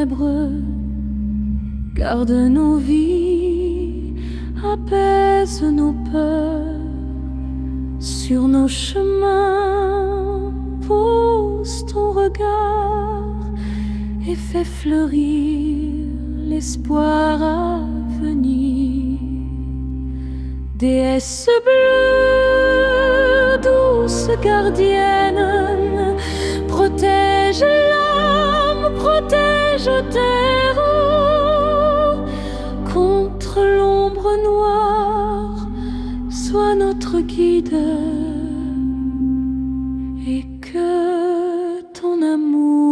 ténébreux, garde nos vies, apaise nos peurs. Sur nos chemins, pose ton regard et fais fleurir l'espoir à venir. Déesse bleue, douce gardienne, protège l'âme, protège terre contre l'ombre noire, sois notre guide et que ton amour